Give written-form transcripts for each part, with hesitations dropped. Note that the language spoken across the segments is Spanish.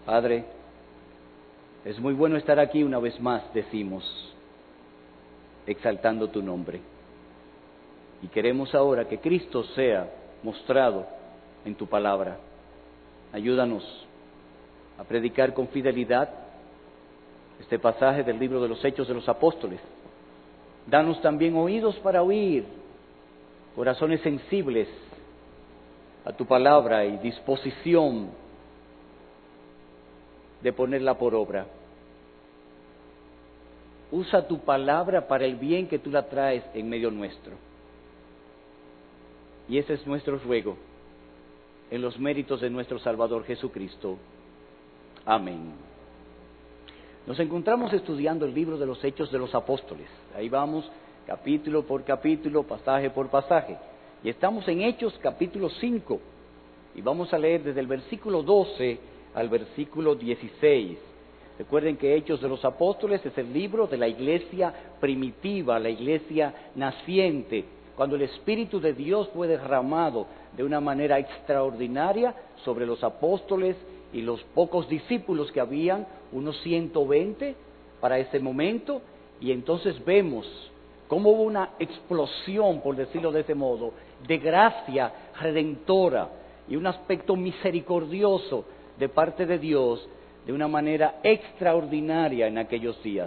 Padre, es muy bueno estar aquí una vez más, decimos, exaltando tu nombre. Y queremos ahora que Cristo sea mostrado en tu palabra. Ayúdanos a predicar con fidelidad este pasaje del libro de los Hechos de los Apóstoles. Danos también oídos para oír, corazones sensibles a tu palabra y disposición de ponerla por obra. Usa tu palabra para el bien que tú la traes en medio nuestro. Y ese es nuestro ruego, en los méritos de nuestro Salvador Jesucristo. Amén. Nos encontramos estudiando el libro de los Hechos de los Apóstoles. Ahí vamos, capítulo por capítulo, pasaje por pasaje. Y estamos en Hechos capítulo 5. Y vamos a leer desde el versículo 12 al versículo 16. Recuerden que Hechos de los Apóstoles es el libro de la iglesia primitiva, la iglesia naciente, cuando el Espíritu de Dios fue derramado de una manera extraordinaria sobre los apóstoles y los pocos discípulos que habían, unos 120 para ese momento, y entonces vemos cómo hubo una explosión, por decirlo de ese modo, de gracia redentora y un aspecto misericordioso de parte de Dios de una manera extraordinaria en aquellos días.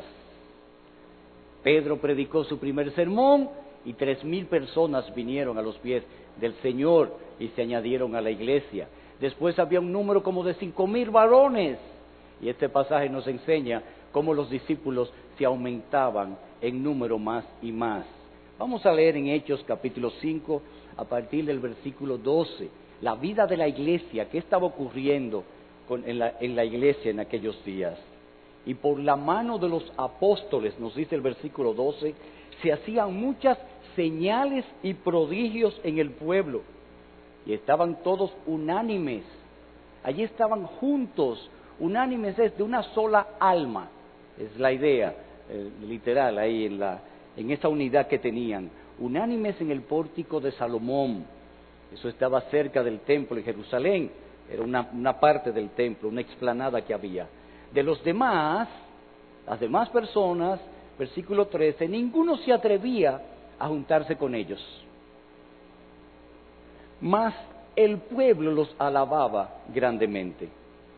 Pedro predicó su primer sermón y 3,000 personas vinieron a los pies del Señor y se añadieron a la iglesia. Después había un número como de 5,000 varones, y este pasaje nos enseña cómo los discípulos se aumentaban en número más y más. Vamos a leer en Hechos capítulo 5 a partir del versículo 12, la vida de la iglesia, qué estaba ocurriendo en la iglesia en aquellos días. Y por la mano de los apóstoles, nos dice el versículo 12, se hacían muchas señales y prodigios en el pueblo, y estaban todos unánimes. Allí estaban juntos, unánimes es de una sola alma, es la idea literal ahí en esa unidad que tenían, unánimes en el pórtico de Salomón. Eso estaba cerca del templo en Jerusalén, era una parte del templo, una explanada que había. De los demás, las demás personas, versículo 13, ninguno se atrevía a juntarse con ellos, mas el pueblo los alababa grandemente.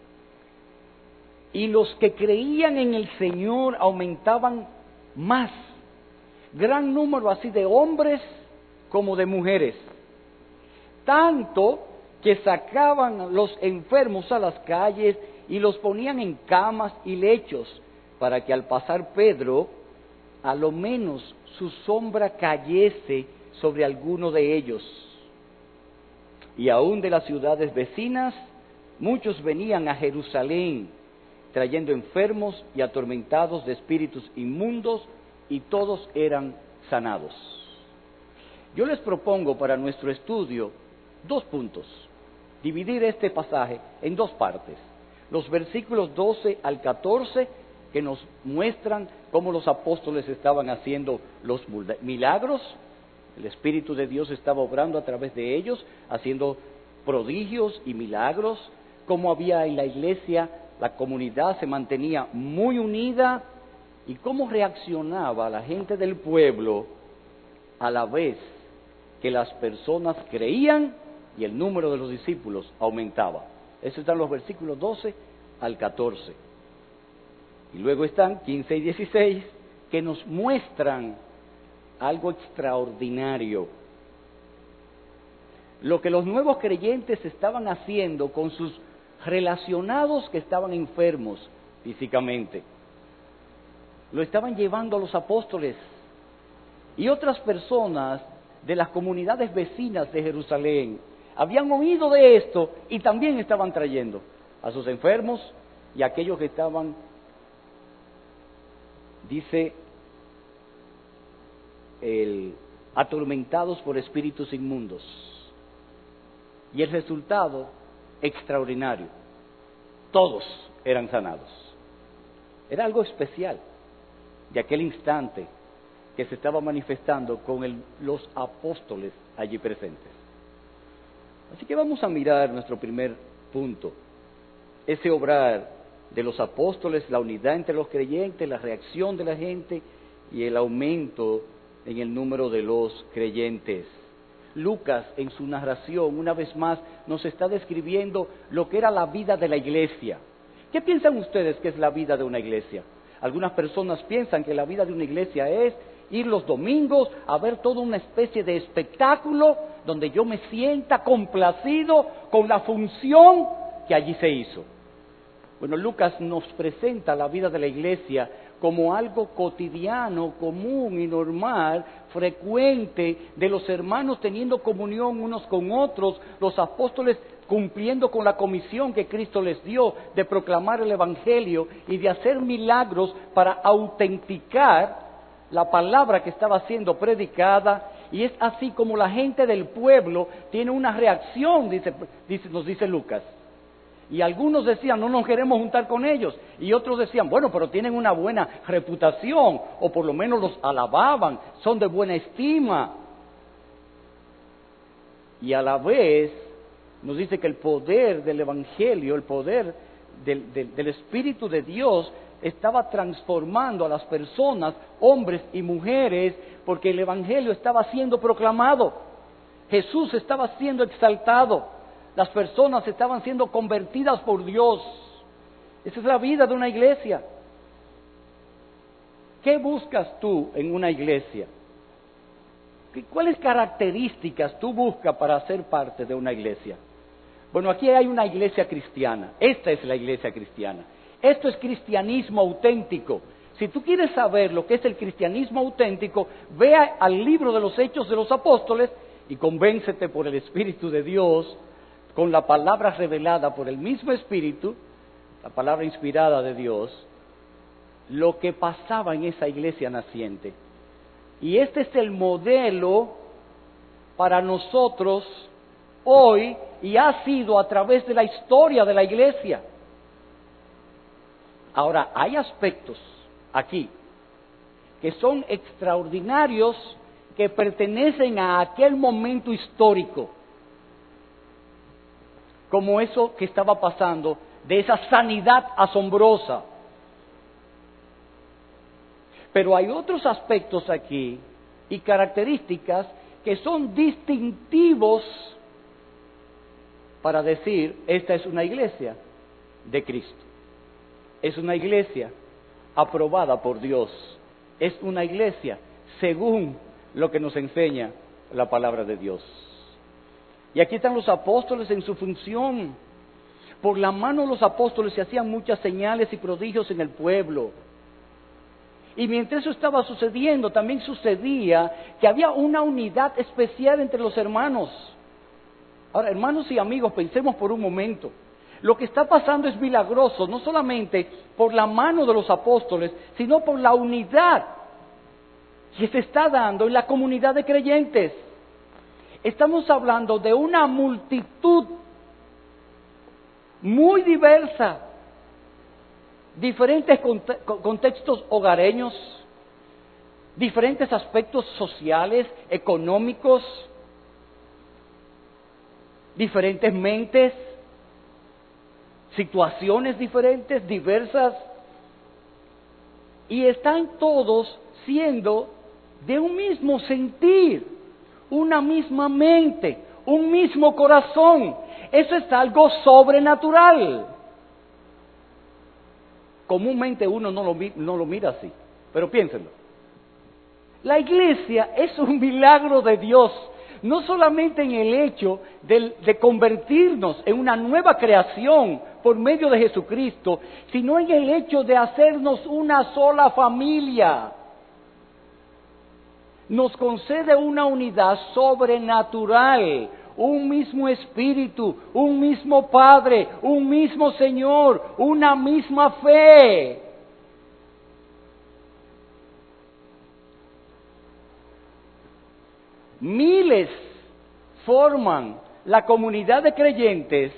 Y los que creían en el Señor aumentaban más, gran número así de hombres como de mujeres, tanto que sacaban los enfermos a las calles y los ponían en camas y lechos, para que al pasar Pedro, a lo menos su sombra cayese sobre alguno de ellos. Y aún de las ciudades vecinas, muchos venían a Jerusalén, trayendo enfermos y atormentados de espíritus inmundos, y todos eran sanados. Yo les propongo para nuestro estudio 2 puntos, dividir este pasaje en 2 partes. Los versículos 12 al 14, que nos muestran cómo los apóstoles estaban haciendo los milagros, el Espíritu de Dios estaba obrando a través de ellos, haciendo prodigios y milagros, cómo había en la iglesia, la comunidad se mantenía muy unida, y cómo reaccionaba la gente del pueblo a la vez que las personas creían y el número de los discípulos aumentaba. Esos están los versículos 12 al 14. Y luego están 15 y 16, que nos muestran algo extraordinario. Lo que los nuevos creyentes estaban haciendo con sus relacionados que estaban enfermos físicamente. Lo estaban llevando a los apóstoles y otras personas de las comunidades vecinas de Jerusalén. Habían oído de esto y también estaban trayendo a sus enfermos y a aquellos que estaban, dice, atormentados por espíritus inmundos. Y el resultado, extraordinario. Todos eran sanados. Era algo especial de aquel instante que se estaba manifestando con los apóstoles allí presentes. Así que vamos a mirar nuestro primer punto. ese obrar de los apóstoles, la unidad entre los creyentes, la reacción de la gente y el aumento en el número de los creyentes. Lucas, en su narración, una vez más, nos está describiendo lo que era la vida de la iglesia. ¿Qué piensan ustedes que es la vida de una iglesia? Algunas personas piensan que la vida de una iglesia es ir los domingos a ver toda una especie de espectáculo donde yo me sienta complacido con la función que allí se hizo. Bueno, Lucas nos presenta la vida de la iglesia como algo cotidiano, común y normal, frecuente, de los hermanos teniendo comunión unos con otros, los apóstoles cumpliendo con la comisión que Cristo les dio de proclamar el Evangelio y de hacer milagros para autenticar la palabra que estaba siendo predicada, y es así como la gente del pueblo tiene una reacción, nos dice Lucas. Y algunos decían, no nos queremos juntar con ellos. Y otros decían, bueno, pero tienen una buena reputación, o por lo menos los alababan, son de buena estima. Y a la vez nos dice que el poder del Evangelio, el poder del Espíritu de Dios, estaba transformando a las personas, hombres y mujeres, porque el Evangelio estaba siendo proclamado. Jesús estaba siendo exaltado. Las personas estaban siendo convertidas por Dios. Esa es la vida de una iglesia. ¿Qué buscas tú en una iglesia? ¿Cuáles características tú buscas para ser parte de una iglesia? Bueno, aquí hay una iglesia cristiana. Esta es la iglesia cristiana. Esto es cristianismo auténtico. Si tú quieres saber lo que es el cristianismo auténtico, vea al libro de los Hechos de los Apóstoles y convéncete por el Espíritu de Dios, con la palabra revelada por el mismo Espíritu, la palabra inspirada de Dios, lo que pasaba en esa iglesia naciente. Y este es el modelo para nosotros hoy, y ha sido a través de la historia de la iglesia. Ahora, hay aspectos aquí que son extraordinarios, que pertenecen a aquel momento histórico, como eso que estaba pasando, de esa sanidad asombrosa. Pero hay otros aspectos aquí y características que son distintivos para decir, esta es una iglesia de Cristo. Es una iglesia aprobada por Dios. Es una iglesia según lo que nos enseña la palabra de Dios. Y aquí están los apóstoles en su función. Por la mano de los apóstoles se hacían muchas señales y prodigios en el pueblo. Y mientras eso estaba sucediendo, también sucedía que había una unidad especial entre los hermanos. Ahora, hermanos y amigos, pensemos por un momento. Lo que está pasando es milagroso, no solamente por la mano de los apóstoles, sino por la unidad que se está dando en la comunidad de creyentes. Estamos hablando de una multitud muy diversa, diferentes contextos hogareños, diferentes aspectos sociales, económicos, diferentes mentes, situaciones diferentes, diversas, y están todos siendo de un mismo sentir, una misma mente, un mismo corazón. Eso es algo sobrenatural. Comúnmente uno no lo mira así, pero piénsenlo. La iglesia es un milagro de Dios, no solamente en el hecho de convertirnos en una nueva creación por medio de Jesucristo, sino en el hecho de hacernos una sola familia. Nos concede una unidad sobrenatural, un mismo Espíritu, un mismo Padre, un mismo Señor, una misma fe. Miles forman la comunidad de creyentes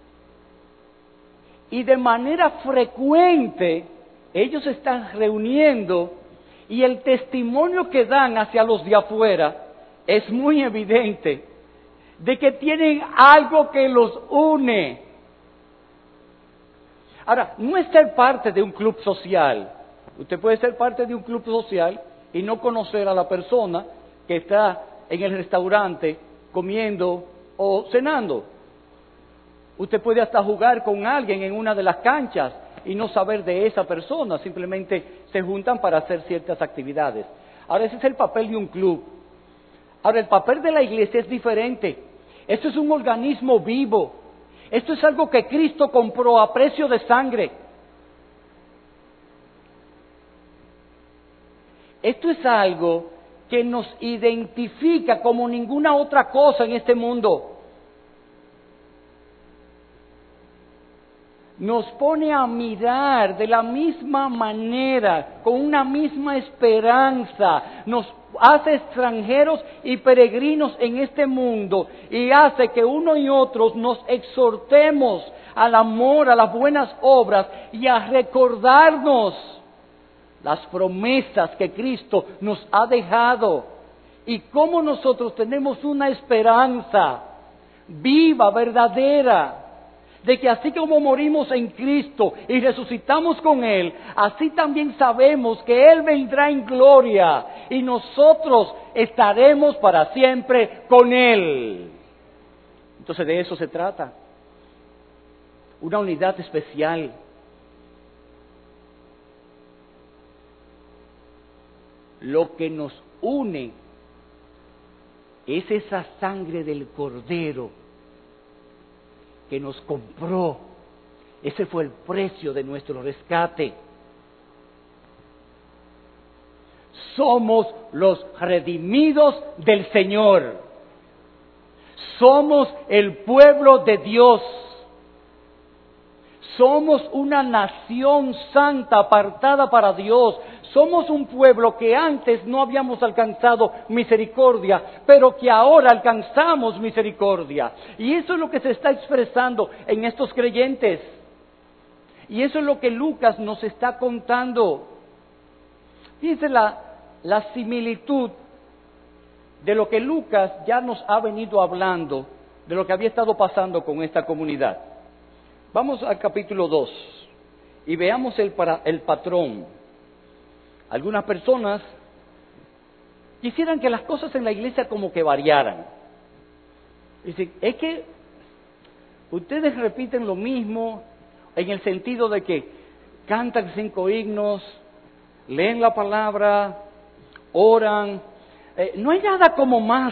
y de manera frecuente ellos se están reuniendo, y el testimonio que dan hacia los de afuera es muy evidente de que tienen algo que los une. Ahora, no es ser parte de un club social. Usted puede ser parte de un club social y no conocer a la persona que está en el restaurante comiendo o cenando. Usted puede hasta jugar con alguien en una de las canchas y no saber de esa persona, simplemente se juntan para hacer ciertas actividades. Ahora, ese es el papel de un club. Ahora, el papel de la iglesia es diferente. Esto es un organismo vivo. Esto es algo que Cristo compró a precio de sangre. Esto es algo que nos identifica como ninguna otra cosa en este mundo. Nos pone a mirar de la misma manera, con una misma esperanza, nos hace extranjeros y peregrinos en este mundo y hace que uno y otros nos exhortemos al amor, a las buenas obras y a recordarnos las promesas que Cristo nos ha dejado y cómo nosotros tenemos una esperanza viva, verdadera, de que así como morimos en Cristo y resucitamos con Él, así también sabemos que Él vendrá en gloria y nosotros estaremos para siempre con Él. Entonces de eso se trata. Una unidad especial. Lo que nos une es esa sangre del Cordero que nos compró. Ese fue el precio de nuestro rescate. Somos los redimidos del Señor. Somos el pueblo de Dios. Somos una nación santa apartada para Dios. Somos un pueblo que antes no habíamos alcanzado misericordia, pero que ahora alcanzamos misericordia. Y eso es lo que se está expresando en estos creyentes. Y eso es lo que Lucas nos está contando. Fíjense la similitud de lo que Lucas ya nos ha venido hablando, de lo que había estado pasando con esta comunidad. Vamos al capítulo 2 y veamos el patrón. Algunas personas quisieran que las cosas en la iglesia como que variaran. Dicen, es que ustedes repiten lo mismo en el sentido de que cantan 5 himnos, leen la palabra, oran. No hay nada como más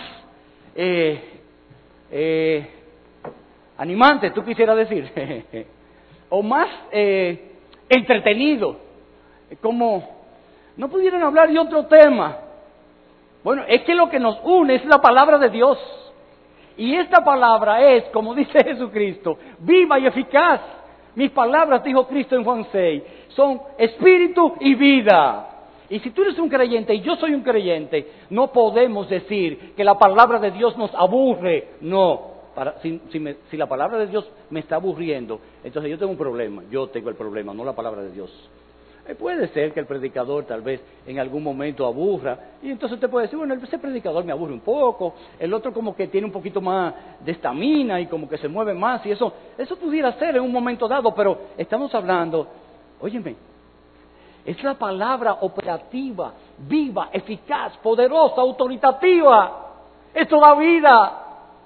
animante, tú quisieras decir, o más entretenido, como no pudieran hablar de otro tema. Bueno, es que lo que nos une es la palabra de Dios. Y esta palabra es, como dice Jesucristo, viva y eficaz. Mis palabras, dijo Cristo en Juan 6, son espíritu y vida. Y si tú eres un creyente y yo soy un creyente, no podemos decir que la palabra de Dios nos aburre. No, si la palabra de Dios me está aburriendo, entonces yo tengo un problema. Yo tengo el problema, no la palabra de Dios. Puede ser que el predicador tal vez en algún momento aburra, y entonces usted puede decir, bueno, ese predicador me aburre un poco, el otro como que tiene un poquito más de estamina y como que se mueve más, y eso pudiera ser en un momento dado, pero estamos hablando, óyeme, es la palabra operativa, viva, eficaz, poderosa, autoritativa, esto da vida.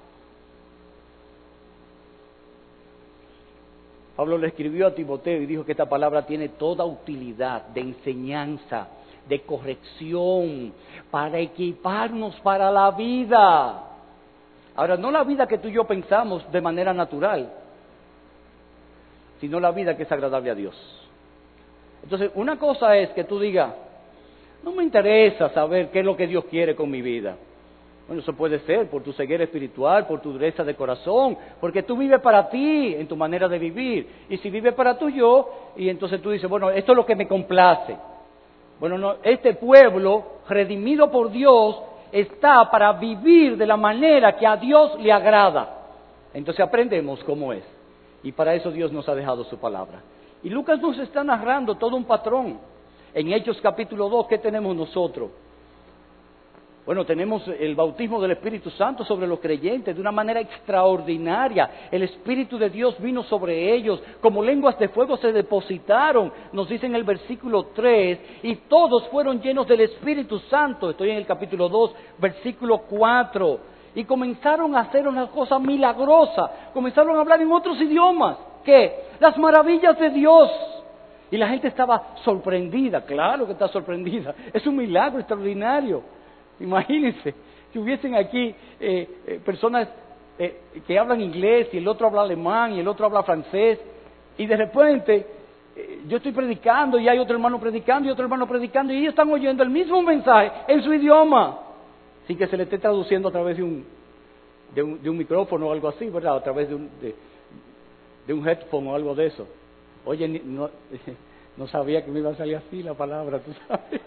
Pablo le escribió a Timoteo y dijo que esta palabra tiene toda utilidad de enseñanza, de corrección, para equiparnos para la vida. Ahora, no la vida que tú y yo pensamos de manera natural, sino la vida que es agradable a Dios. Entonces, una cosa es que tú digas, no me interesa saber qué es lo que Dios quiere con mi vida. Bueno, eso puede ser por tu ceguera espiritual, por tu dureza de corazón, porque tú vives para ti, en tu manera de vivir. Y si vives para tu yo, y entonces tú dices, bueno, esto es lo que me complace. Bueno, no, este pueblo, redimido por Dios, está para vivir de la manera que a Dios le agrada. Entonces aprendemos cómo es. Y para eso Dios nos ha dejado su palabra. Y Lucas nos está narrando todo un patrón. En Hechos capítulo 2, ¿qué tenemos nosotros? Bueno, tenemos el bautismo del Espíritu Santo sobre los creyentes de una manera extraordinaria. El Espíritu de Dios vino sobre ellos, como lenguas de fuego se depositaron, nos dice en el versículo 3, y todos fueron llenos del Espíritu Santo. Estoy en el capítulo 2, versículo 4. Y comenzaron a hacer una cosa milagrosa, comenzaron a hablar en otros idiomas. ¿Qué? Las maravillas de Dios. Y la gente estaba sorprendida, claro que está sorprendida. Es un milagro extraordinario. Imagínense que hubiesen aquí personas que hablan inglés y el otro habla alemán y el otro habla francés y de repente yo estoy predicando y hay otro hermano predicando y otro hermano predicando y ellos están oyendo el mismo mensaje en su idioma sin que se le esté traduciendo a través de un micrófono o algo así, ¿verdad? A través de un headphone o algo de eso. Oye, no sabía que me iba a salir así la palabra, tú sabes.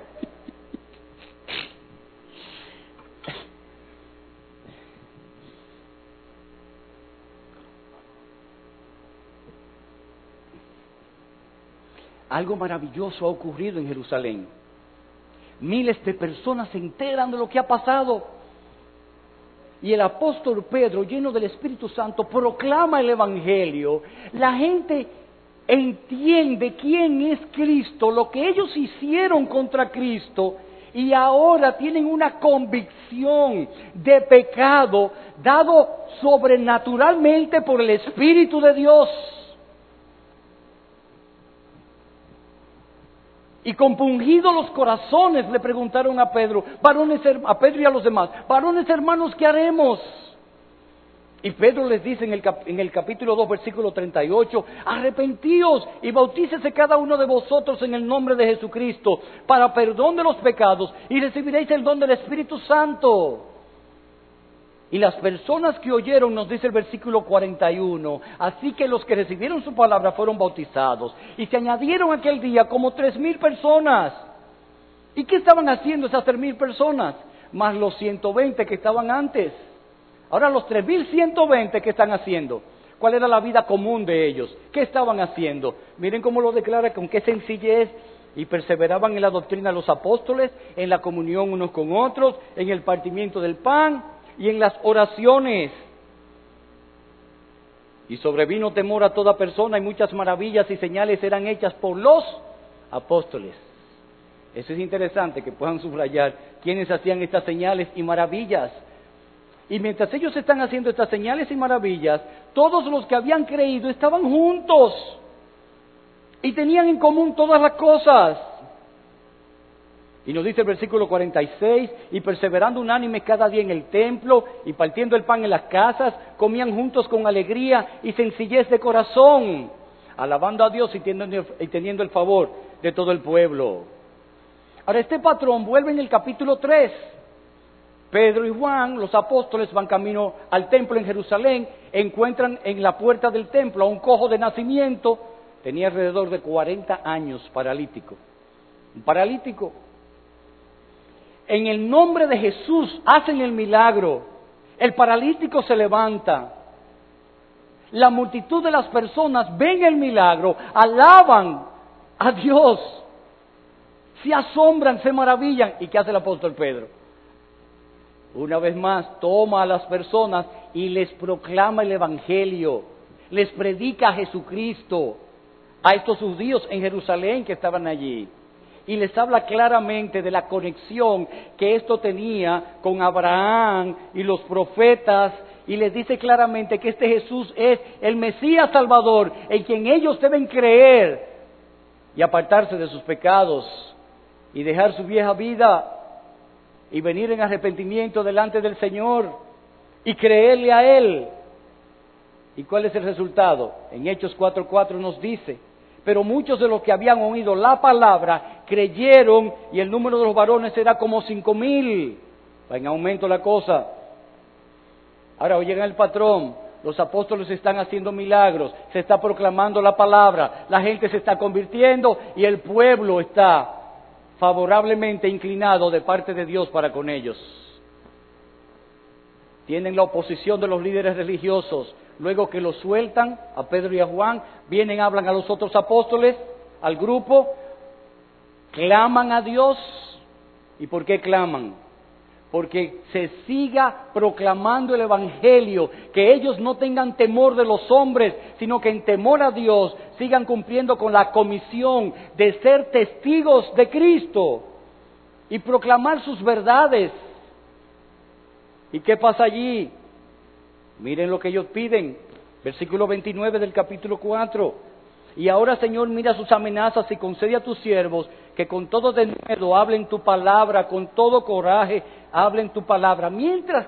Algo maravilloso ha ocurrido en Jerusalén. Miles de personas se enteran de lo que ha pasado. Y el apóstol Pedro, lleno del Espíritu Santo, proclama el Evangelio. La gente entiende quién es Cristo, lo que ellos hicieron contra Cristo, y ahora tienen una convicción de pecado dado sobrenaturalmente por el Espíritu de Dios. Y compungidos los corazones le preguntaron a Pedro, a Pedro y a los demás, varones hermanos, ¿qué haremos? Y Pedro les dice en el capítulo 2, versículo 38, arrepentíos y bautícese cada uno de vosotros en el nombre de Jesucristo para perdón de los pecados y recibiréis el don del Espíritu Santo. Y las personas que oyeron, nos dice el versículo 41, así que los que recibieron su palabra fueron bautizados. Y se añadieron aquel día como 3,000 personas. ¿Y qué estaban haciendo esas 3,000 personas? Más los 120 que estaban antes. Ahora los 3,120 que están haciendo. ¿Cuál era la vida común de ellos? ¿Qué estaban haciendo? Miren cómo lo declara, con qué sencillez. Y perseveraban en la doctrina de los apóstoles, en la comunión unos con otros, en el partimiento del pan y en las oraciones. Y sobrevino temor a toda persona y muchas maravillas y señales eran hechas por los apóstoles. Eso es interesante que puedan subrayar quiénes hacían estas señales y maravillas. Y mientras ellos están haciendo estas señales y maravillas, todos los que habían creído estaban juntos y tenían en común todas las cosas. Y nos dice el versículo 46, y perseverando unánimes cada día en el templo, y partiendo el pan en las casas, comían juntos con alegría y sencillez de corazón, alabando a Dios y teniendo el favor de todo el pueblo. Ahora este patrón vuelve en el capítulo 3. Pedro y Juan, los apóstoles, van camino al templo en Jerusalén, encuentran en la puerta del templo a un cojo de nacimiento, tenía alrededor de 40 años, paralítico. Un paralítico. En el nombre de Jesús hacen el milagro. El paralítico se levanta. La multitud de las personas ven el milagro, alaban a Dios, se asombran, se maravillan. ¿Y qué hace el apóstol Pedro? Una vez más, toma a las personas y les proclama el Evangelio, les predica a Jesucristo, a estos judíos en Jerusalén que estaban allí. Y les habla claramente de la conexión que esto tenía con Abraham y los profetas, y les dice claramente que este Jesús es el Mesías Salvador, en quien ellos deben creer y apartarse de sus pecados y dejar su vieja vida y venir en arrepentimiento delante del Señor y creerle a Él. ¿Y cuál es el resultado? En Hechos 4:4 nos dice: pero muchos de los que habían oído la palabra creyeron, y el número de los varones era como 5,000. Va en aumento la cosa. Ahora oyen el patrón, los apóstoles están haciendo milagros, se está proclamando la palabra, la gente se está convirtiendo y el pueblo está favorablemente inclinado de parte de Dios para con ellos. Tienen la oposición de los líderes religiosos. Luego que los sueltan, a Pedro y a Juan, vienen, hablan a los otros apóstoles, al grupo, claman a Dios. ¿Y por qué claman? porque se siga proclamando el Evangelio, que ellos no tengan temor de los hombres, sino que en temor a Dios sigan cumpliendo con la comisión de ser testigos de Cristo y proclamar sus verdades. ¿Y qué pasa allí? Miren lo que ellos piden, versículo 29 del capítulo 4. Y ahora, Señor, mira sus amenazas y concede a tus siervos que con todo denuedo hablen tu palabra, con todo coraje hablen tu palabra. Mientras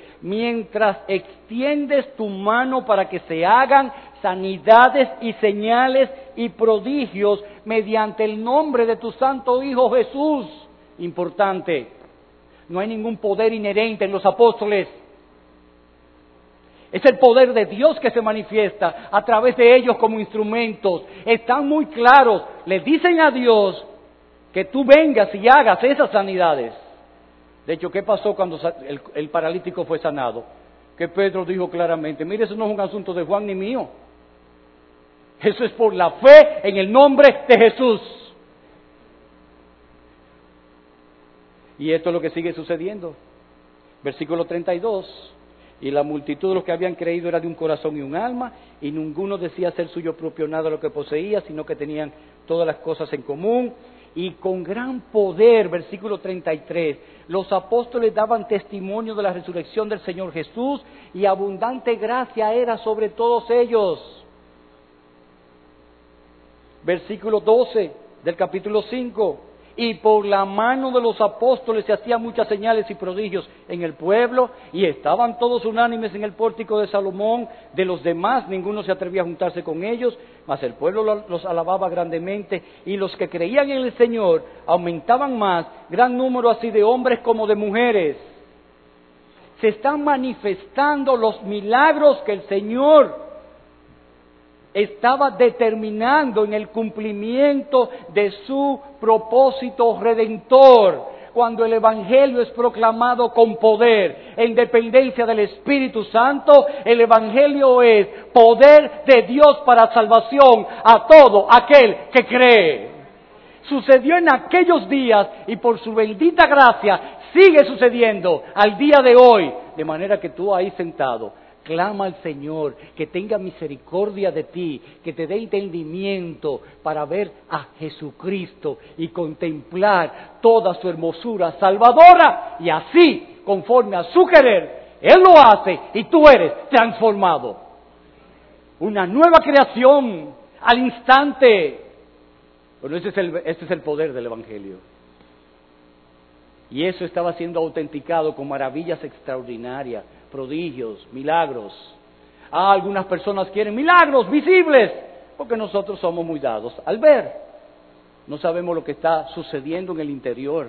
extiendes tu mano para que se hagan sanidades y señales y prodigios mediante el nombre de tu santo Hijo Jesús. Importante, no hay ningún poder inherente en los apóstoles. Es el poder de Dios que se manifiesta a través de ellos como instrumentos. Están muy claros, le dicen a Dios que tú vengas y hagas esas sanidades. De hecho, ¿qué pasó cuando el paralítico fue sanado? Que Pedro dijo claramente, mire, eso no es un asunto de Juan ni mío. Eso es por la fe en el nombre de Jesús. Y esto es lo que sigue sucediendo. Versículo 32. Y la multitud de los que habían creído era de un corazón y un alma, y ninguno decía ser suyo propio nada de lo que poseía, sino que tenían todas las cosas en común. Y con gran poder, versículo 33, los apóstoles daban testimonio de la resurrección del Señor Jesús, y abundante gracia era sobre todos ellos. Versículo 12 del capítulo 5. Y por la mano de los apóstoles se hacían muchas señales y prodigios en el pueblo, y estaban todos unánimes en el pórtico de Salomón. De los demás ninguno se atrevía a juntarse con ellos, mas el pueblo los alababa grandemente, y los que creían en el Señor aumentaban más, gran número así de hombres como de mujeres. Se están manifestando los milagros que el Señor estaba determinando en el cumplimiento de su propósito redentor, cuando el Evangelio es proclamado con poder, en dependencia del Espíritu Santo. El Evangelio es poder de Dios para salvación a todo aquel que cree. Sucedió en aquellos días y por su bendita gracia sigue sucediendo al día de hoy, de manera que tú ahí sentado, clama al Señor que tenga misericordia de ti, que te dé entendimiento para ver a Jesucristo y contemplar toda su hermosura salvadora, y así, conforme a su querer, Él lo hace y tú eres transformado. Una nueva creación al instante. Bueno, este es el poder del Evangelio. Y eso estaba siendo autenticado con maravillas extraordinarias, prodigios, milagros. Algunas personas quieren milagros visibles, porque nosotros somos muy dados al ver. No sabemos lo que está sucediendo en el interior.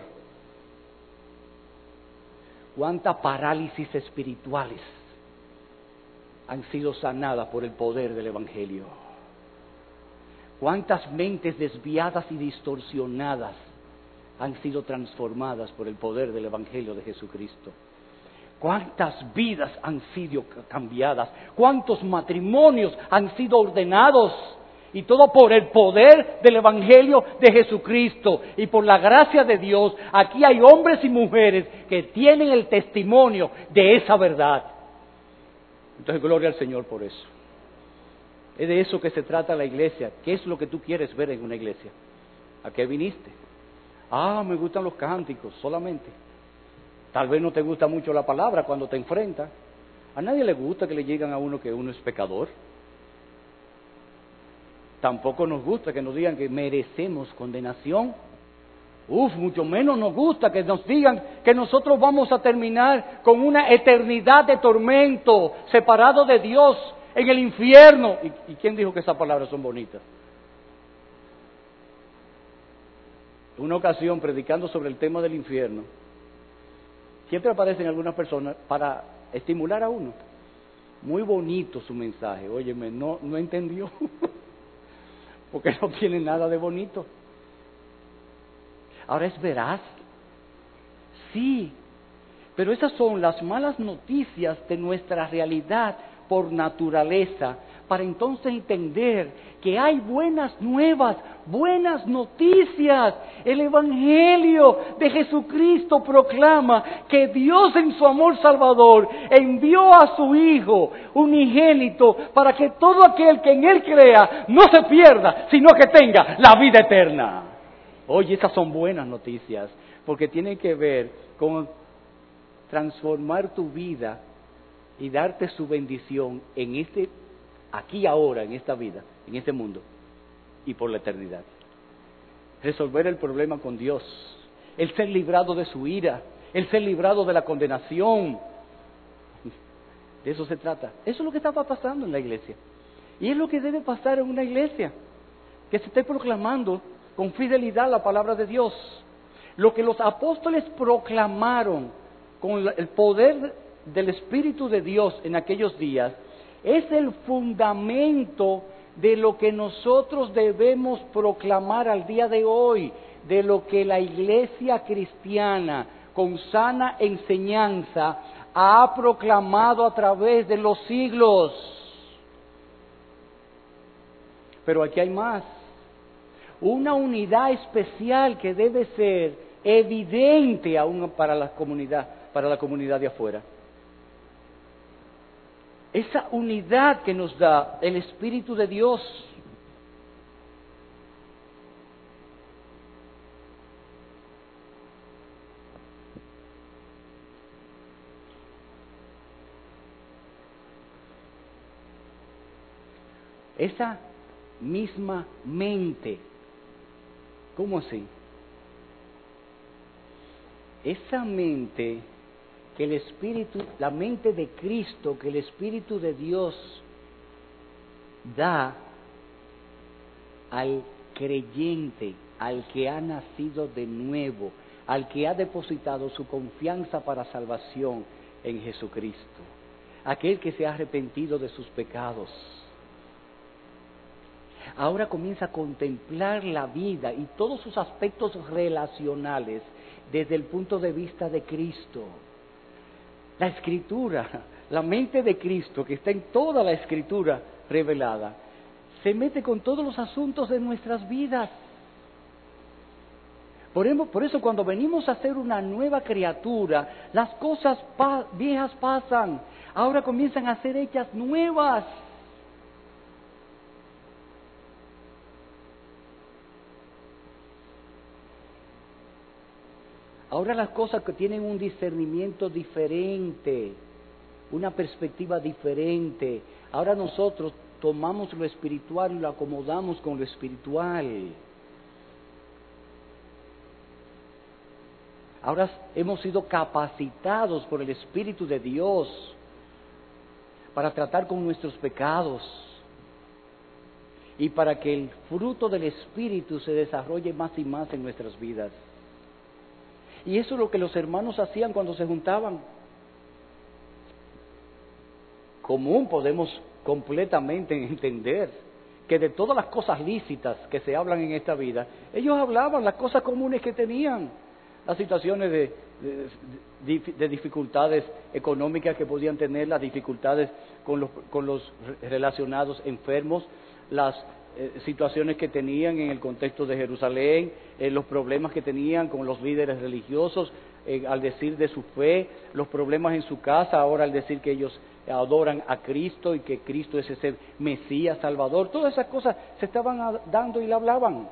¿Cuántas parálisis espirituales han sido sanadas por el poder del Evangelio? ¿Cuántas mentes desviadas y distorsionadas han sido transformadas por el poder del Evangelio de Jesucristo? ¿Cuántas vidas han sido cambiadas? ¿Cuántos matrimonios han sido ordenados? Y todo por el poder del Evangelio de Jesucristo y por la gracia de Dios. Aquí hay hombres y mujeres que tienen el testimonio de esa verdad. Entonces, gloria al Señor por eso. Es de eso que se trata la iglesia. ¿Qué es lo que tú quieres ver en una iglesia? ¿A qué viniste? Me gustan los cánticos solamente. Tal vez no te gusta mucho la palabra cuando te enfrentas. A nadie le gusta que le digan a uno que uno es pecador. Tampoco nos gusta que nos digan que merecemos condenación. Mucho menos nos gusta que nos digan que nosotros vamos a terminar con una eternidad de tormento, separado de Dios en el infierno. ¿Y quién dijo que esas palabras son bonitas? Una ocasión, predicando sobre el tema del infierno, siempre aparecen algunas personas para estimular a uno. Muy bonito su mensaje. Óyeme, no entendió, porque no tiene nada de bonito. Ahora, ¿es veraz? Sí, pero esas son las malas noticias de nuestra realidad por naturaleza, para entonces entender que hay buenas nuevas, buenas noticias. El Evangelio de Jesucristo proclama que Dios en su amor salvador envió a su Hijo unigénito para que todo aquel que en Él crea no se pierda, sino que tenga la vida eterna. Oye, esas son buenas noticias, porque tienen que ver con transformar tu vida y darte su bendición en aquí ahora, en esta vida, en este mundo y por la eternidad. Resolver el problema con Dios, el ser librado de su ira, el ser librado de la condenación. De eso se trata. Eso es lo que estaba pasando en la iglesia. Y es lo que debe pasar en una iglesia, que se esté proclamando con fidelidad la palabra de Dios. Lo que los apóstoles proclamaron con el poder del Espíritu de Dios en aquellos días es el fundamento de lo que nosotros debemos proclamar al día de hoy, de lo que la iglesia cristiana con sana enseñanza ha proclamado a través de los siglos. Pero aquí hay más. Una unidad especial que debe ser evidente aún para la comunidad de afuera. Esa unidad que nos da el Espíritu de Dios. Esa misma mente. ¿Cómo así? Esa mente que el Espíritu, la mente de Cristo, que el Espíritu de Dios da al creyente, al que ha nacido de nuevo, al que ha depositado su confianza para salvación en Jesucristo, aquel que se ha arrepentido de sus pecados. Ahora comienza a contemplar la vida y todos sus aspectos relacionales desde el punto de vista de Cristo. La Escritura, la mente de Cristo, que está en toda la Escritura revelada, se mete con todos los asuntos de nuestras vidas. Por eso cuando venimos a ser una nueva criatura, las cosas viejas pasan, ahora comienzan a ser hechas nuevas. Ahora las cosas que tienen un discernimiento diferente, una perspectiva diferente. Ahora nosotros tomamos lo espiritual y lo acomodamos con lo espiritual. Ahora hemos sido capacitados por el Espíritu de Dios para tratar con nuestros pecados y para que el fruto del Espíritu se desarrolle más y más en nuestras vidas. Y eso es lo que los hermanos hacían cuando se juntaban. Común podemos completamente entender que de todas las cosas lícitas que se hablan en esta vida, ellos hablaban las cosas comunes que tenían, las situaciones de dificultades económicas que podían tener, las dificultades con los relacionados enfermos, las situaciones que tenían en el contexto de Jerusalén, los problemas que tenían con los líderes religiosos al decir de su fe, los problemas en su casa ahora al decir que ellos adoran a Cristo y que Cristo es ese Mesías Salvador. Todas esas cosas se estaban dando y la hablaban.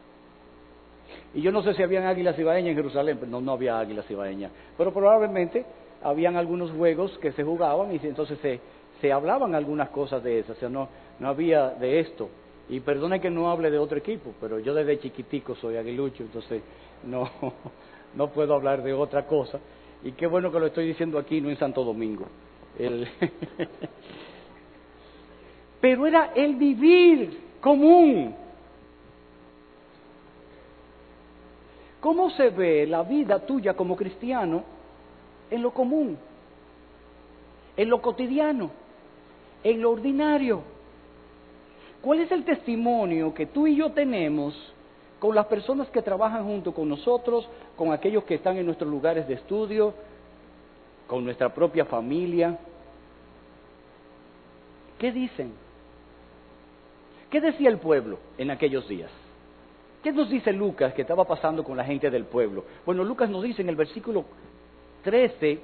Y yo no sé si habían águilas cibaeñas en Jerusalén, pero no había águilas cibaeñas, pero probablemente habían algunos juegos que se jugaban y entonces se hablaban algunas cosas de esas, o sea, no había de esto. Y perdone que no hable de otro equipo, pero yo desde chiquitico soy aguilucho, entonces no puedo hablar de otra cosa. Y qué bueno que lo estoy diciendo aquí, no en Santo Domingo. Pero era el vivir común. ¿Cómo se ve la vida tuya como cristiano en lo común, en lo cotidiano, en lo ordinario? ¿Cuál es el testimonio que tú y yo tenemos con las personas que trabajan junto con nosotros, con aquellos que están en nuestros lugares de estudio, con nuestra propia familia? ¿Qué dicen? ¿Qué decía el pueblo en aquellos días? ¿Qué nos dice Lucas que estaba pasando con la gente del pueblo? Bueno, Lucas nos dice en el versículo 13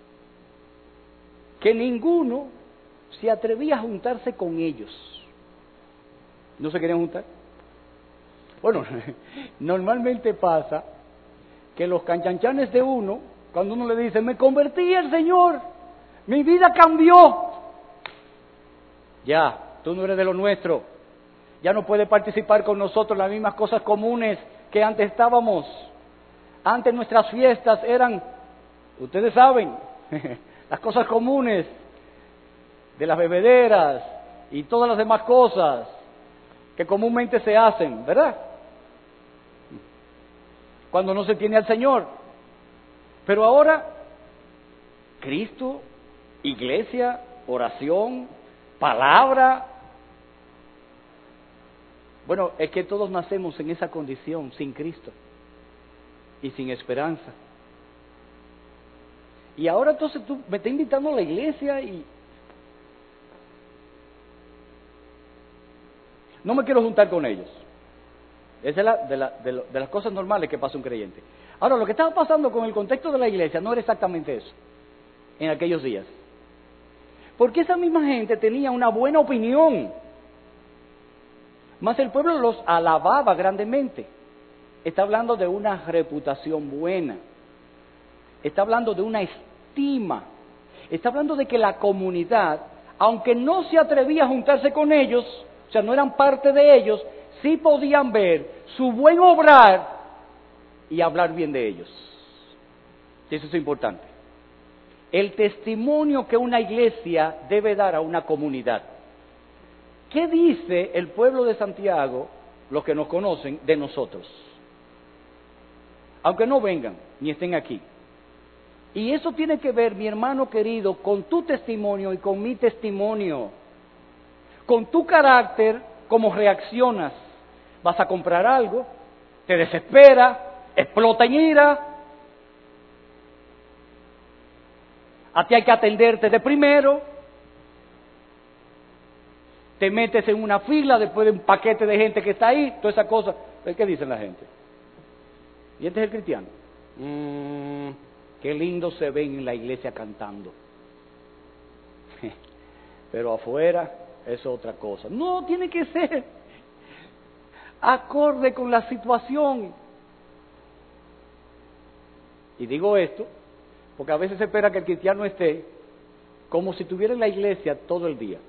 que ninguno se atrevía a juntarse con ellos. ¿No se querían juntar? Bueno, normalmente pasa que los canchanchanes de uno, cuando uno le dice, me convertí al Señor, mi vida cambió. Ya, tú no eres de lo nuestro. Ya no puedes participar con nosotros en las mismas cosas comunes que antes estábamos. Antes nuestras fiestas eran, ustedes saben, las cosas comunes de las bebederas y todas las demás cosas que comúnmente se hacen, ¿verdad? Cuando no se tiene al Señor. Pero ahora, Cristo, iglesia, oración, palabra. Bueno, es que todos nacemos en esa condición, sin Cristo y sin esperanza. Y ahora entonces tú me estás invitando a la iglesia y no me quiero juntar con ellos. Esa es de las cosas normales que pasa un creyente. Ahora, lo que estaba pasando con el contexto de la iglesia no era exactamente eso en aquellos días. Porque esa misma gente tenía una buena opinión, mas el pueblo los alababa grandemente. Está hablando de una reputación buena. Está hablando de una estima. Está hablando de que la comunidad, aunque no se atrevía a juntarse con ellos, o sea, no eran parte de ellos, sí podían ver su buen obrar y hablar bien de ellos. Y eso es importante. El testimonio que una iglesia debe dar a una comunidad. ¿Qué dice el pueblo de Santiago, los que nos conocen, de nosotros? Aunque no vengan ni estén aquí. Y eso tiene que ver, mi hermano querido, con tu testimonio y con mi testimonio. Con tu carácter, cómo reaccionas. Vas a comprar algo, te desespera, explota en ira. A ti hay que atenderte de primero. Te metes en una fila después de un paquete de gente que está ahí, toda esa cosa. ¿Qué dicen la gente? ¿Y este es el cristiano? Qué lindo se ven en la iglesia cantando. Pero afuera es otra cosa. No, tiene que ser acorde con la situación. Y digo esto porque a veces se espera que el cristiano esté como si estuviera en la iglesia todo el día.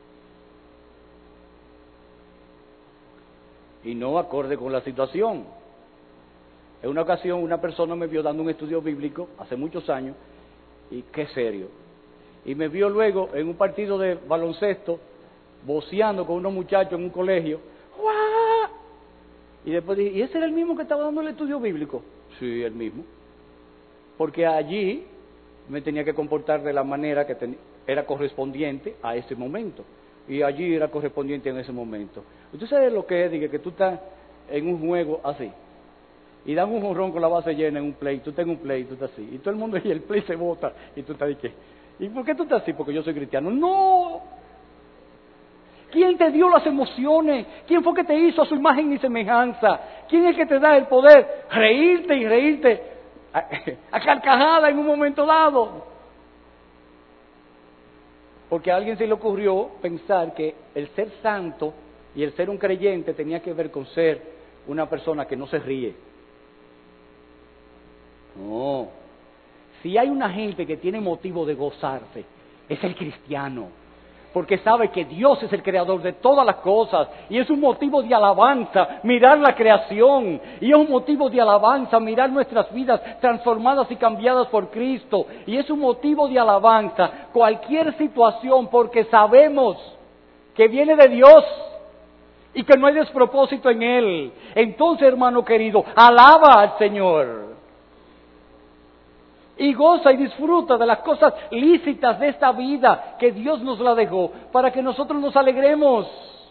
Y no acorde con la situación. En una ocasión una persona me vio dando un estudio bíblico hace muchos años, y qué serio. Y me vio luego en un partido de baloncesto, voceando con unos muchachos en un colegio. ¡Guau! Y después dije, ¿y ese era el mismo que estaba dando el estudio bíblico? Sí, el mismo. Porque allí me tenía que comportar de la manera que era correspondiente a ese momento. Y allí era correspondiente en ese momento. ¿Usted sabe lo que es? Diga, que tú estás en un juego así, y dan un jonrón con la base llena en un play, tú estás en un play, tú estás así, y todo el mundo y el play se bota, y tú estás de qué. ¿Y por qué tú estás así? Porque yo soy cristiano. ¡No! ¿Quién te dio las emociones? ¿Quién fue que te hizo a su imagen y semejanza? ¿Quién es que te da el poder? Reírte y reírte a carcajada en un momento dado. Porque a alguien se le ocurrió pensar que el ser santo y el ser un creyente tenía que ver con ser una persona que no se ríe. No. Si hay una gente que tiene motivo de gozarse, es el cristiano. Porque sabe que Dios es el creador de todas las cosas. Y es un motivo de alabanza mirar la creación. Y es un motivo de alabanza mirar nuestras vidas transformadas y cambiadas por Cristo. Y es un motivo de alabanza cualquier situación, porque sabemos que viene de Dios y que no hay despropósito en Él. Entonces, hermano querido, alaba al Señor. Y goza y disfruta de las cosas lícitas de esta vida que Dios nos la dejó para que nosotros nos alegremos.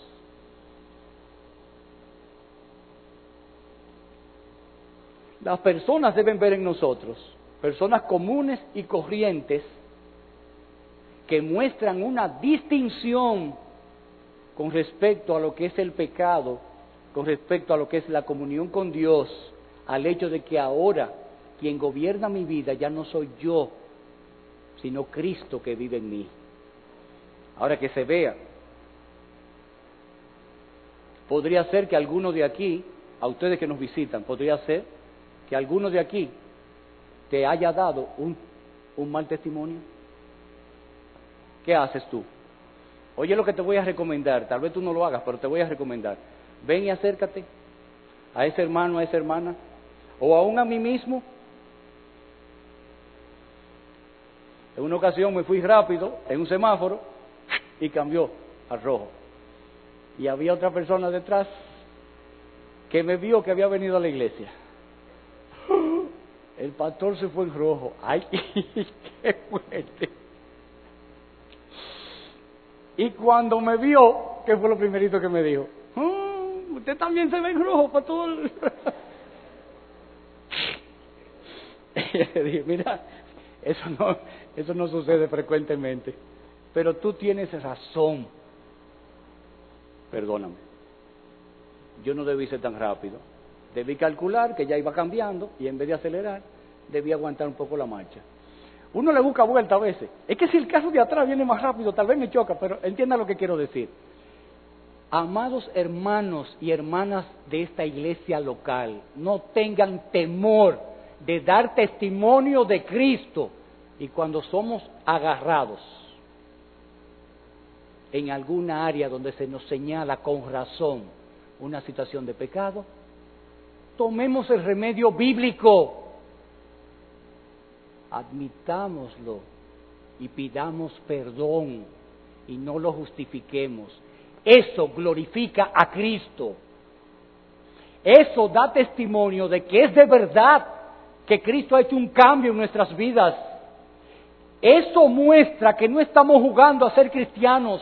Las personas deben ver en nosotros personas comunes y corrientes que muestran una distinción con respecto a lo que es el pecado, con respecto a lo que es la comunión con Dios, al hecho de que ahora quien gobierna mi vida ya no soy yo, sino Cristo que vive en mí. Ahora que se vea, podría ser que alguno de aquí, a ustedes que nos visitan, podría ser que alguno de aquí te haya dado un mal testimonio. ¿Qué haces tú? Oye, lo que te voy a recomendar, tal vez tú no lo hagas, pero te voy a recomendar. Ven y acércate a ese hermano, a esa hermana, o aún a mí mismo. En una ocasión me fui rápido en un semáforo y cambió al rojo. Y había otra persona detrás que me vio que había venido a la iglesia. El pastor se fue en rojo. ¡Ay, qué fuerte! Y cuando me vio, ¿qué fue lo primerito que me dijo? Usted también se ve en rojo, pastor. Y le dije, mira, eso no sucede frecuentemente. Pero tú tienes razón. Perdóname. Yo no debí ser tan rápido. Debí calcular que ya iba cambiando y en vez de acelerar, debí aguantar un poco la marcha. Uno le busca vuelta a veces. Es que si el carro de atrás viene más rápido, tal vez me choca, pero entienda lo que quiero decir. Amados hermanos y hermanas de esta iglesia local, no tengan temor de dar testimonio de Cristo. Y cuando somos agarrados en alguna área donde se nos señala con razón una situación de pecado, tomemos el remedio bíblico, admitámoslo y pidamos perdón y no lo justifiquemos. Eso glorifica a Cristo. Eso da testimonio de que es de verdad que Cristo ha hecho un cambio en nuestras vidas. Eso muestra que no estamos jugando a ser cristianos.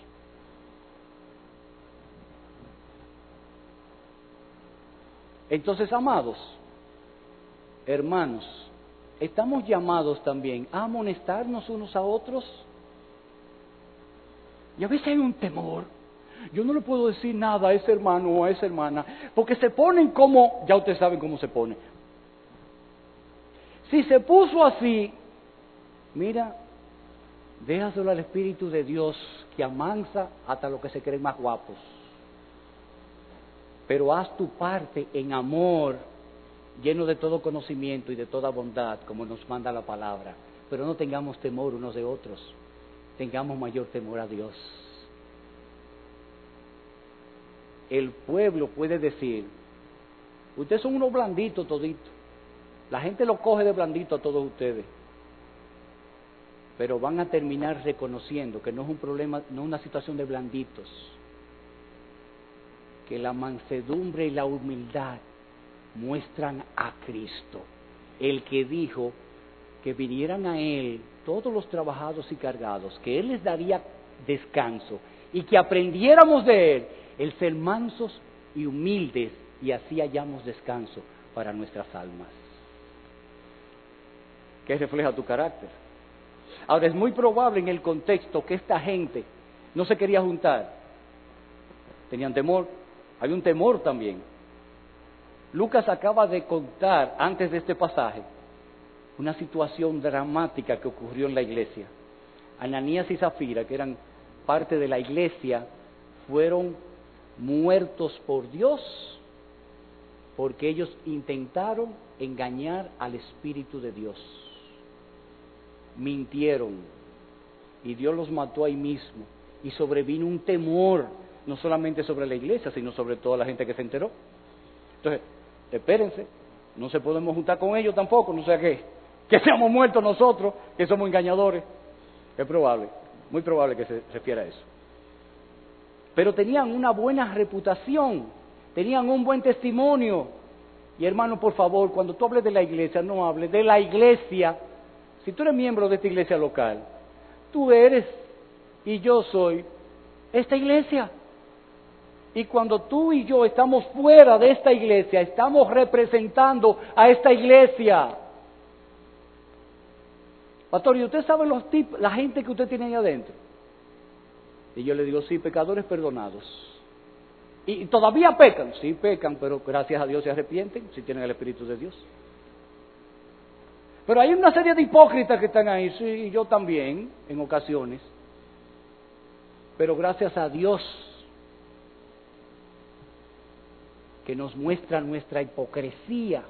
Entonces, amados, hermanos, estamos llamados también a amonestarnos unos a otros. Y a veces hay un temor. Yo no le puedo decir nada a ese hermano o a esa hermana, porque se ponen como, ya ustedes saben cómo se pone. Si se puso así, mira, déjaselo al Espíritu de Dios que amansa hasta los que se creen más guapos. Pero haz tu parte en amor, lleno de todo conocimiento y de toda bondad, como nos manda la palabra. Pero no tengamos temor unos de otros, tengamos mayor temor a Dios. El pueblo puede decir, ustedes son unos blanditos toditos. La gente lo coge de blandito a todos ustedes. Pero van a terminar reconociendo que no es un problema, no es una situación de blanditos. Que la mansedumbre y la humildad muestran a Cristo, el que dijo que vinieran a Él todos los trabajados y cargados, que Él les daría descanso y que aprendiéramos de Él el ser mansos y humildes y así hallamos descanso para nuestras almas. ¿Qué refleja tu carácter? Ahora, es muy probable en el contexto que esta gente no se quería juntar. Tenían temor. Hay un temor también. Lucas acaba de contar, antes de este pasaje, una situación dramática que ocurrió en la iglesia. Ananías y Zafira, que eran parte de la iglesia, fueron muertos por Dios porque ellos intentaron engañar al Espíritu de Dios. Mintieron y Dios los mató ahí mismo y sobrevino un temor, no solamente sobre la iglesia, sino sobre toda la gente que se enteró. Entonces, espérense, no se podemos juntar con ellos tampoco, no sea que seamos muertos nosotros, que somos engañadores. Es probable, muy probable que se refiera a eso. Pero tenían una buena reputación, tenían un buen testimonio. Y hermano, por favor, cuando tú hables de la iglesia, no hables de la iglesia. Si tú eres miembro de esta iglesia local, tú eres y yo soy esta iglesia. Y cuando tú y yo estamos fuera de esta iglesia, estamos representando a esta iglesia. Pastor, ¿y usted sabe los tipos, la gente que usted tiene ahí adentro? Y yo le digo, sí, pecadores perdonados. ¿Y todavía pecan? Sí, pecan, pero gracias a Dios se arrepienten si tienen el Espíritu de Dios. Pero hay una serie de hipócritas que están ahí, sí, y yo también, en ocasiones. Pero gracias a Dios que nos muestra nuestra hipocresía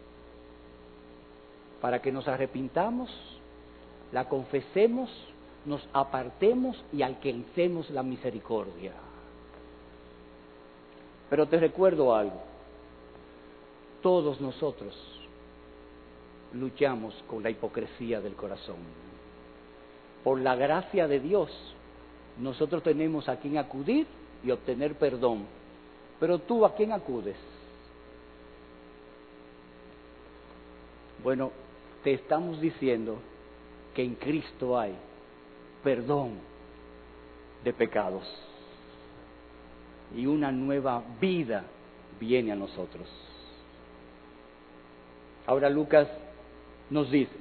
para que nos arrepintamos, la confesemos, nos apartemos y alcancemos la misericordia. Pero te recuerdo algo, todos nosotros luchamos con la hipocresía del corazón. Por la gracia de Dios, nosotros tenemos a quien acudir y obtener perdón. Pero tú, ¿a quién acudes? Bueno, te estamos diciendo que en Cristo hay perdón de pecados y una nueva vida viene a nosotros. Ahora Lucas nos dice,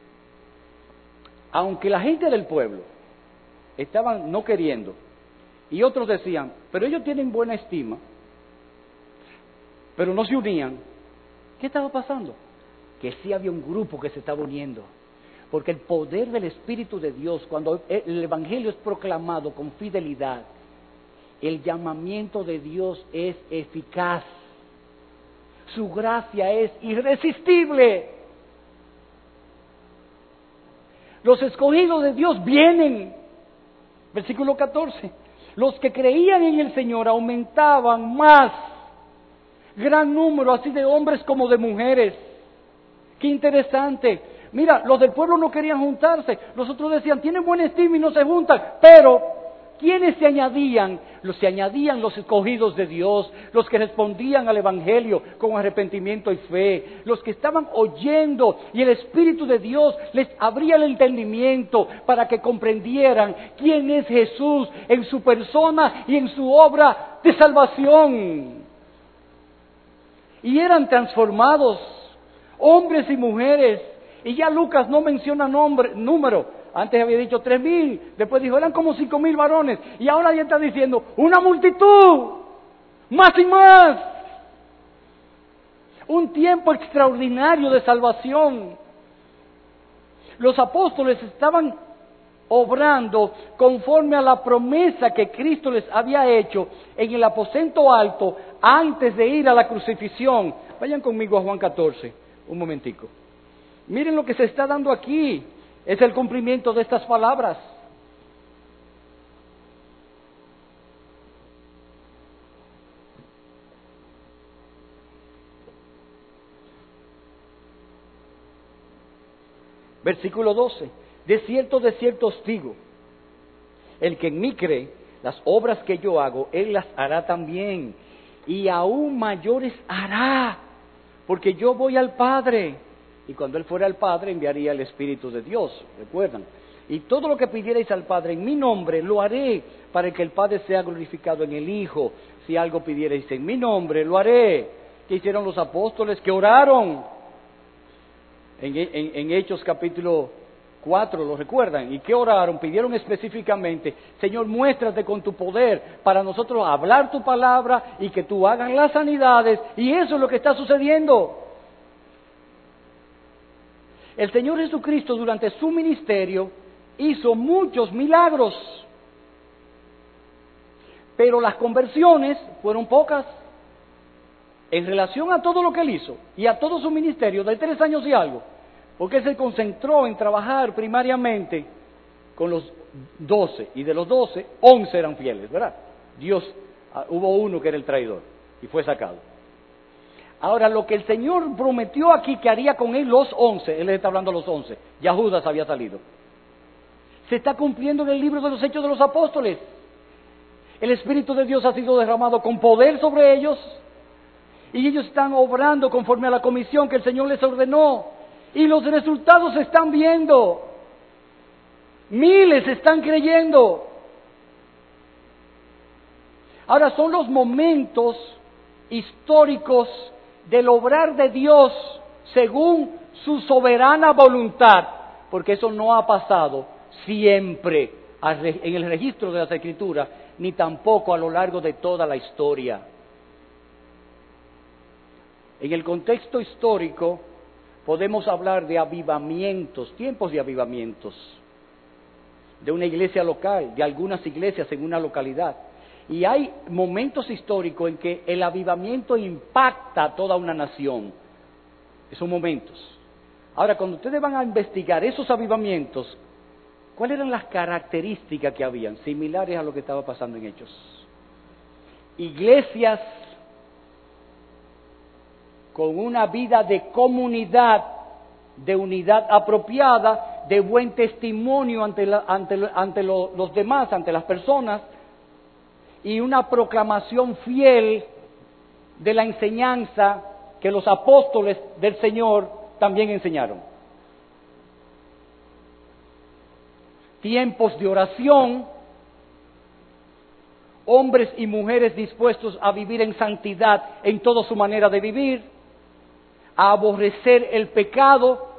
aunque la gente del pueblo estaban no queriendo y otros decían, pero ellos tienen buena estima, pero no se unían, ¿qué estaba pasando? Que sí había un grupo que se estaba uniendo, porque el poder del Espíritu de Dios, cuando el Evangelio es proclamado con fidelidad, el llamamiento de Dios es eficaz, su gracia es irresistible. Los escogidos de Dios vienen, versículo 14, los que creían en el Señor aumentaban más, gran número, así de hombres como de mujeres. Qué interesante. Mira, los del pueblo no querían juntarse, los otros decían, tienen buena estima y no se juntan, pero ¿quiénes se añadían? Se añadían los escogidos de Dios, los que respondían al Evangelio con arrepentimiento y fe, los que estaban oyendo y el Espíritu de Dios les abría el entendimiento para que comprendieran quién es Jesús en su persona y en su obra de salvación. Y eran transformados, hombres y mujeres, y ya Lucas no menciona número. Antes había dicho 3,000, después dijo eran como 5,000 varones, y ahora ya está diciendo una multitud, más y más. Un tiempo extraordinario de salvación. Los apóstoles estaban obrando conforme a la promesa que Cristo les había hecho en el aposento alto antes de ir a la crucifixión. Vayan conmigo a Juan 14, un momentico. Miren lo que se está dando aquí. Es el cumplimiento de estas palabras. Versículo 12. De cierto os digo, el que en mí cree, las obras que yo hago, él las hará también, y aún mayores hará, porque yo voy al Padre. Y cuando Él fuera al Padre, enviaría el Espíritu de Dios, ¿recuerdan? Y todo lo que pidierais al Padre en mi nombre, lo haré, para que el Padre sea glorificado en el Hijo. Si algo pidierais en mi nombre, lo haré. ¿Qué hicieron los apóstoles? Que oraron. En Hechos capítulo 4, ¿lo recuerdan? ¿Y qué oraron? Pidieron específicamente, Señor, muéstrate con tu poder, para nosotros hablar tu palabra, y que tú hagas las sanidades, y eso es lo que está sucediendo. El Señor Jesucristo durante su ministerio hizo muchos milagros, pero las conversiones fueron pocas. En relación a todo lo que Él hizo y a todo su ministerio de 3 años y algo, porque Él se concentró en trabajar primariamente con los 12, y de los 12, 11 eran fieles, ¿verdad? Hubo uno que era el traidor y fue sacado. Ahora, lo que el Señor prometió aquí que haría con él los 11, Él está hablando de los 11, ya Judas había salido, se está cumpliendo en el libro de los Hechos de los Apóstoles. El Espíritu de Dios ha sido derramado con poder sobre ellos, y ellos están obrando conforme a la comisión que el Señor les ordenó, y los resultados se están viendo. Miles están creyendo. Ahora, son los momentos históricos del obrar de Dios según su soberana voluntad, porque eso no ha pasado siempre, en el registro de las Escrituras, ni tampoco a lo largo de toda la historia. En el contexto histórico podemos hablar de avivamientos, tiempos de avivamientos, de una iglesia local, de algunas iglesias en una localidad. Y hay momentos históricos en que el avivamiento impacta a toda una nación. Esos momentos. Ahora, cuando ustedes van a investigar esos avivamientos, ¿cuáles eran las características que habían? Similares a lo que estaba pasando en Hechos. Iglesias con una vida de comunidad, de unidad apropiada, de buen testimonio ante los demás, ante las personas, y una proclamación fiel de la enseñanza que los apóstoles del Señor también enseñaron. Tiempos de oración, hombres y mujeres dispuestos a vivir en santidad en toda su manera de vivir, a aborrecer el pecado.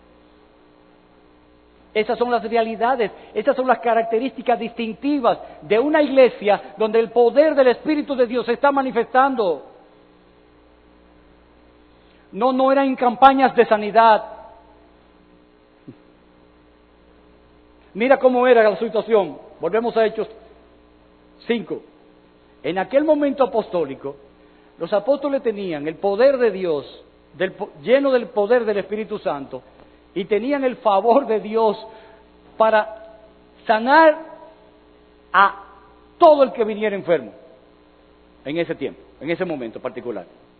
Esas son las realidades, esas son las características distintivas de una iglesia donde el poder del Espíritu de Dios se está manifestando. No eran campañas de sanidad. Mira cómo era la situación. Volvemos a Hechos 5. En aquel momento apostólico, los apóstoles tenían el poder de Dios, lleno del poder del Espíritu Santo, y tenían el favor de Dios para sanar a todo el que viniera enfermo en ese tiempo, en ese momento particular.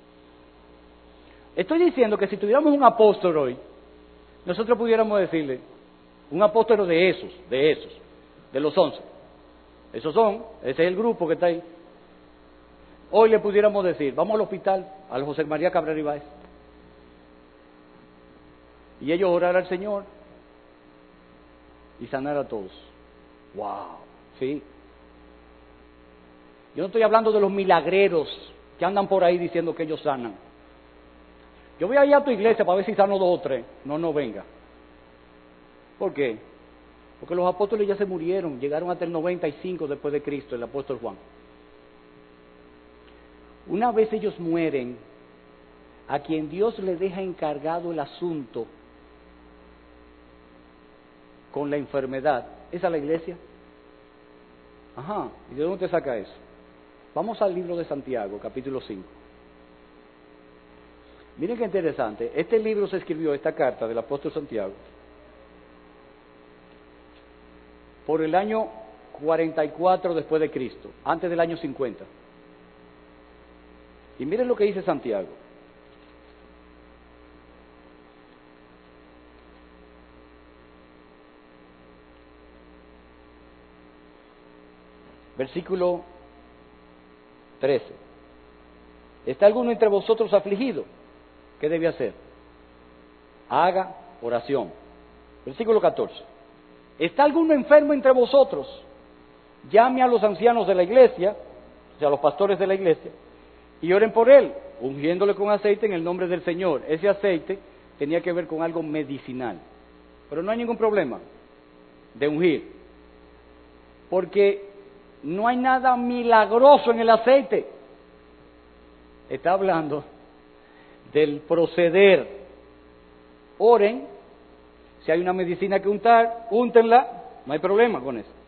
Estoy diciendo que si tuviéramos un apóstol hoy, nosotros pudiéramos decirle, un apóstol de los 11. Ese es el grupo que está ahí. Hoy le pudiéramos decir, vamos al hospital, al José María Cabral Ibáez, y ellos orar al Señor y sanar a todos. ¡Wow! Sí. Yo no estoy hablando de los milagreros que andan por ahí diciendo que ellos sanan. Yo voy a ir a tu iglesia para ver si sano 2 o 3. No venga. ¿Por qué? Porque los apóstoles ya se murieron, llegaron hasta el 95 después de Cristo, el apóstol Juan. Una vez ellos mueren, a quien Dios le deja encargado el asunto con la enfermedad, ¿es a la iglesia? Ajá, ¿y de dónde te saca eso? Vamos al libro de Santiago, capítulo 5. Miren qué interesante, este libro se escribió, esta carta del apóstol Santiago, por el año 44 después de Cristo, antes del año 50. Y miren lo que dice Santiago. Versículo 13. ¿Está alguno entre vosotros afligido? ¿Qué debe hacer? Haga oración. Versículo 14. ¿Está alguno enfermo entre vosotros? Llame a los ancianos de la iglesia, o sea, a los pastores de la iglesia, y oren por él, ungiéndole con aceite en el nombre del Señor. Ese aceite tenía que ver con algo medicinal. Pero no hay ningún problema de ungir, porque no hay nada milagroso en el aceite. Está hablando del proceder. Oren, si hay una medicina que untar, úntenla, no hay problema con eso.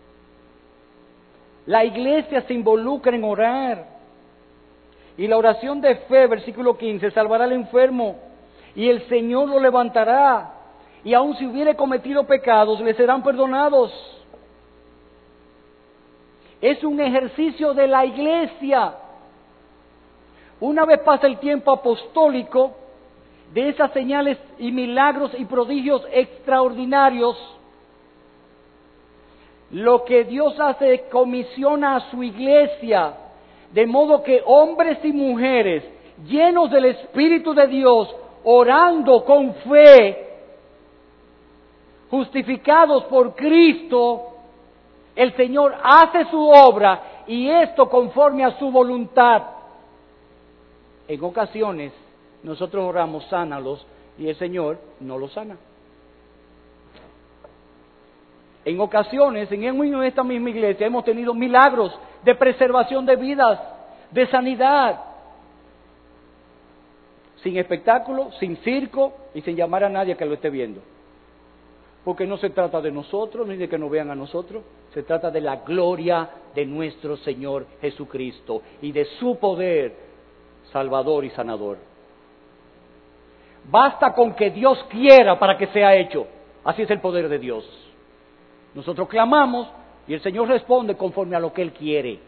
La iglesia se involucra en orar. Y la oración de fe, versículo 15, salvará al enfermo y el Señor lo levantará. Y aun si hubiere cometido pecados, le serán perdonados. Es un ejercicio de la iglesia. Una vez pasa el tiempo apostólico, de esas señales y milagros y prodigios extraordinarios, lo que Dios hace, comisiona a su iglesia, de modo que hombres y mujeres llenos del Espíritu de Dios, orando con fe, justificados por Cristo, el Señor hace su obra y esto conforme a su voluntad. En ocasiones nosotros oramos, sánalos, y el Señor no los sana. En ocasiones, en esta misma iglesia, hemos tenido milagros de preservación de vidas, de sanidad, sin espectáculo, sin circo y sin llamar a nadie que lo esté viendo. Porque no se trata de nosotros ni de que nos vean a nosotros, se trata de la gloria de nuestro Señor Jesucristo y de su poder salvador y sanador. Basta con que Dios quiera para que sea hecho. Así es el poder de Dios. Nosotros clamamos y el Señor responde conforme a lo que Él quiere.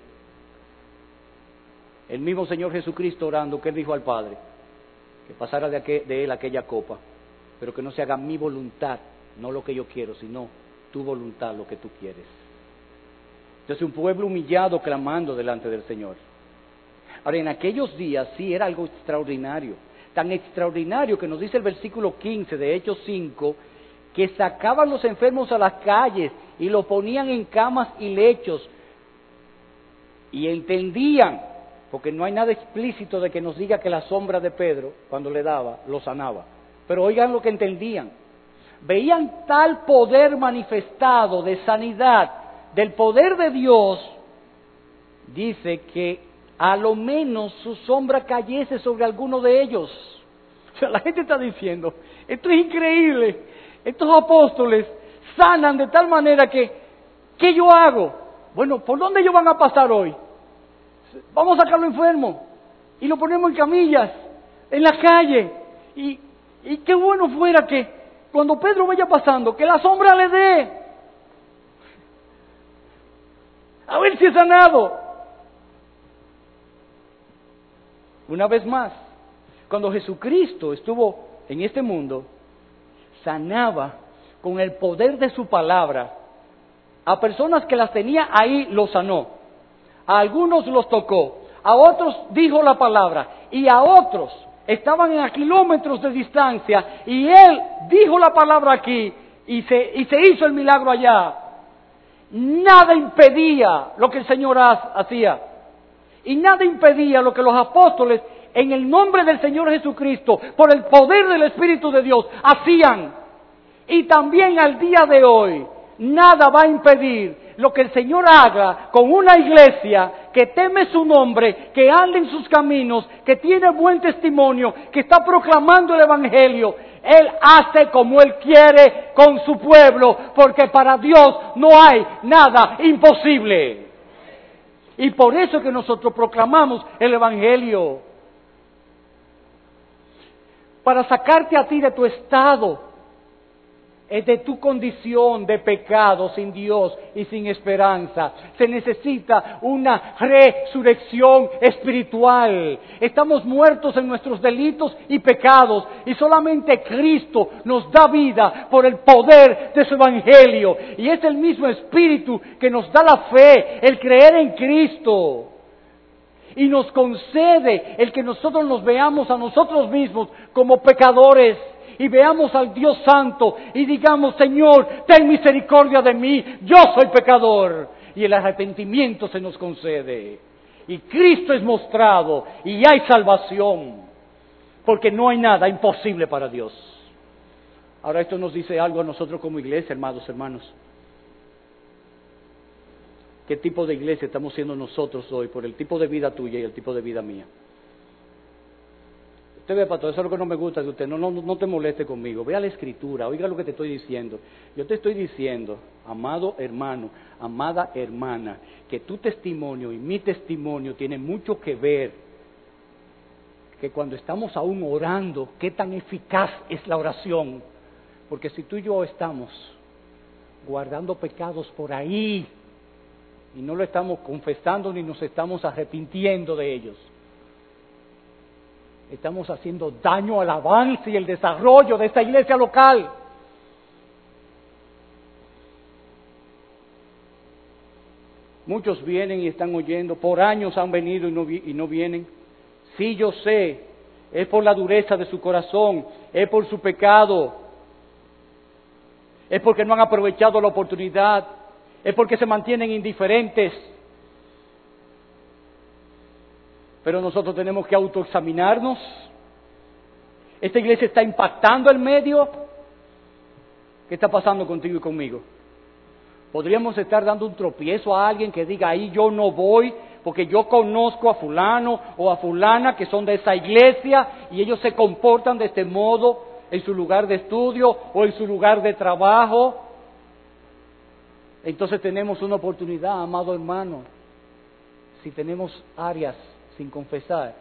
El mismo Señor Jesucristo orando, que Él dijo al Padre, que pasara de Él aquella copa, pero que no se haga mi voluntad, no lo que yo quiero, sino tu voluntad, lo que tú quieres. Entonces un pueblo humillado clamando delante del Señor. Ahora, en aquellos días sí era algo extraordinario, tan extraordinario que nos dice el versículo 15 de Hechos 5, que sacaban los enfermos a las calles y los ponían en camas y lechos, y entendían, porque no hay nada explícito de que nos diga que la sombra de Pedro, cuando le daba, lo sanaba, pero oigan lo que entendían. Veían tal poder manifestado de sanidad, del poder de Dios, dice que a lo menos su sombra cayese sobre alguno de ellos. O sea, la gente está diciendo, esto es increíble, estos apóstoles sanan de tal manera que, ¿qué yo hago? Bueno, ¿por dónde ellos van a pasar hoy? Vamos a sacarlo enfermo y lo ponemos en camillas, en la calle, y qué bueno fuera que cuando Pedro vaya pasando, que la sombra le dé, a ver si es sanado. Una vez más, cuando Jesucristo estuvo en este mundo, sanaba con el poder de su palabra a personas que las tenía ahí, los sanó. A algunos los tocó, a otros dijo la palabra, y a otros estaban a kilómetros de distancia, y Él dijo la palabra aquí, y se hizo el milagro allá. Nada impedía lo que el Señor hacía, y nada impedía lo que los apóstoles, en el nombre del Señor Jesucristo, por el poder del Espíritu de Dios, hacían. Y también al día de hoy, nada va a impedir lo que el Señor haga con una iglesia que teme su nombre, que anda en sus caminos, que tiene buen testimonio, que está proclamando el Evangelio. Él hace como Él quiere con su pueblo, porque para Dios no hay nada imposible. Y por eso es que nosotros proclamamos el Evangelio. Para sacarte a ti de tu estado, de tu condición de pecado sin Dios y sin esperanza. Se necesita una resurrección espiritual. Estamos muertos en nuestros delitos y pecados y solamente Cristo nos da vida por el poder de su Evangelio. Y es el mismo Espíritu que nos da la fe, el creer en Cristo. Y nos concede el que nosotros nos veamos a nosotros mismos como pecadores. Y veamos al Dios Santo y digamos, Señor, ten misericordia de mí, yo soy pecador. Y el arrepentimiento se nos concede. Y Cristo es mostrado y hay salvación. Porque no hay nada imposible para Dios. Ahora esto nos dice algo a nosotros como iglesia, hermanos. ¿Qué tipo de iglesia estamos siendo nosotros hoy por el tipo de vida tuya y el tipo de vida mía? Usted ve, pastor, eso es lo que no me gusta de usted, no te moleste conmigo, vea la Escritura, oiga lo que te estoy diciendo. Yo te estoy diciendo, amado hermano, amada hermana, que tu testimonio y mi testimonio tienen mucho que ver, que cuando estamos aún orando, qué tan eficaz es la oración, porque si tú y yo estamos guardando pecados por ahí, y no lo estamos confesando ni nos estamos arrepintiendo de ellos, estamos haciendo daño al avance y el desarrollo de esta iglesia local. Muchos vienen y están oyendo, por años han venido y no vienen. Sí, yo sé, es por la dureza de su corazón, es por su pecado, es porque no han aprovechado la oportunidad, es porque se mantienen indiferentes. Pero nosotros tenemos que autoexaminarnos. Esta iglesia está impactando el medio. ¿Qué está pasando contigo y conmigo? Podríamos estar dando un tropiezo a alguien que diga, ahí yo no voy, porque yo conozco a fulano o a fulana que son de esa iglesia y ellos se comportan de este modo en su lugar de estudio o en su lugar de trabajo. Entonces tenemos una oportunidad, amado hermano, si tenemos áreas sin confesar,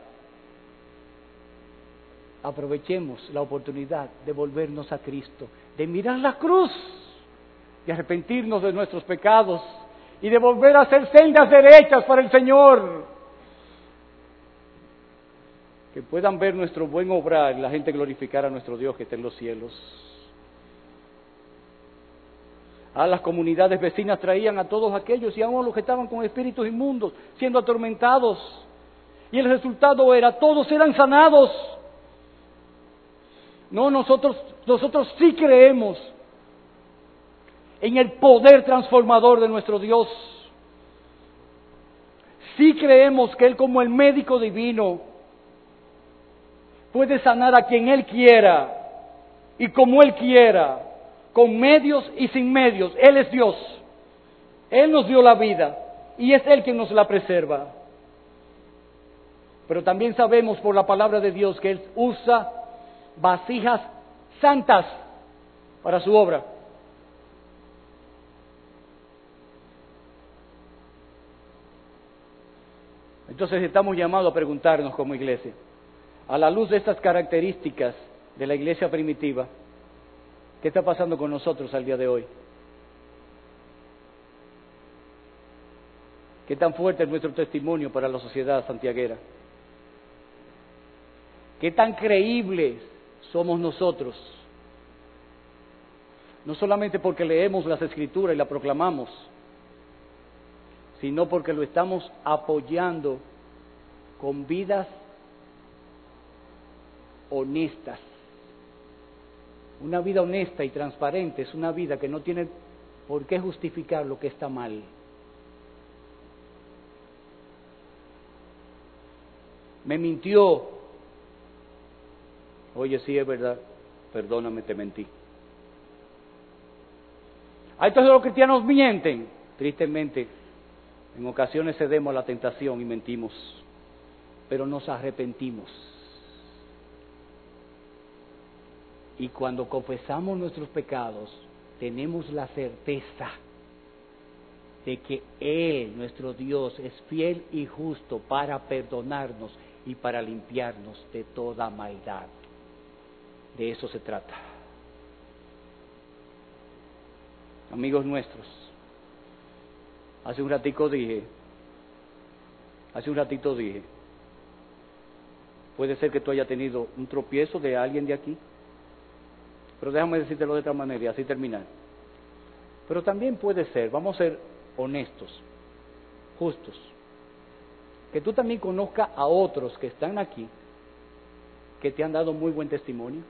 aprovechemos la oportunidad de volvernos a Cristo, de mirar la cruz, de arrepentirnos de nuestros pecados y de volver a hacer sendas derechas para el Señor. Que puedan ver nuestro buen obrar y la gente glorificar a nuestro Dios que está en los cielos. A las comunidades vecinas traían a todos aquellos y aún los que estaban con espíritus inmundos, siendo atormentados. Y el resultado era, todos eran sanados. No, nosotros sí creemos en el poder transformador de nuestro Dios. Sí creemos que Él, como el médico divino, puede sanar a quien Él quiera y como Él quiera, con medios y sin medios. Él es Dios. Él nos dio la vida y es Él quien nos la preserva. Pero también sabemos por la palabra de Dios que Él usa vasijas santas para su obra. Entonces estamos llamados a preguntarnos como iglesia, a la luz de estas características de la iglesia primitiva, ¿qué está pasando con nosotros al día de hoy? ¿Qué tan fuerte es nuestro testimonio para la sociedad santiaguera? ¿Qué tan creíbles somos nosotros? No solamente porque leemos las Escrituras y la proclamamos, sino porque lo estamos apoyando con vidas honestas. Una vida honesta y transparente es una vida que no tiene por qué justificar lo que está mal. Me mintió. Oye, sí es verdad, perdóname, te mentí. Entonces los cristianos mienten. Tristemente, en ocasiones cedemos a la tentación y mentimos, pero nos arrepentimos. Y cuando confesamos nuestros pecados, tenemos la certeza de que Él, nuestro Dios, es fiel y justo para perdonarnos y para limpiarnos de toda maldad. De eso se trata. Amigos nuestros, hace un ratito dije, puede ser que tú hayas tenido un tropiezo de alguien de aquí, pero déjame decírtelo de otra manera y así terminar. Pero también puede ser, vamos a ser honestos, justos, que tú también conozcas a otros que están aquí, que te han dado muy buen testimonio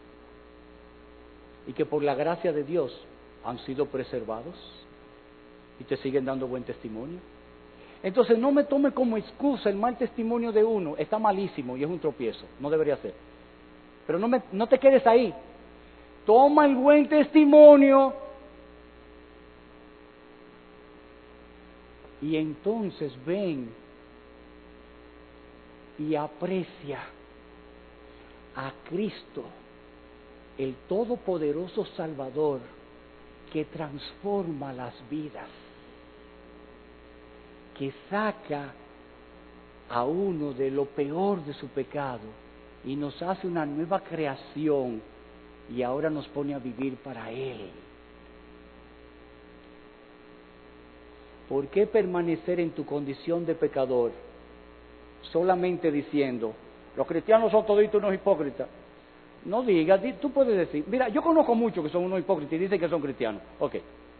y que por la gracia de Dios han sido preservados y te siguen dando buen testimonio. Entonces no me tome como excusa el mal testimonio de uno, está malísimo y es un tropiezo, no debería ser. Pero no te quedes ahí, toma el buen testimonio y entonces ven y aprecia a Cristo, el todopoderoso Salvador, que transforma las vidas, que saca a uno de lo peor de su pecado y nos hace una nueva creación y ahora nos pone a vivir para Él. ¿Por qué permanecer en tu condición de pecador solamente diciendo, los cristianos son toditos unos hipócritas? No digas, tú puedes decir, mira, yo conozco muchos que son unos hipócritas y dicen que son cristianos, ok.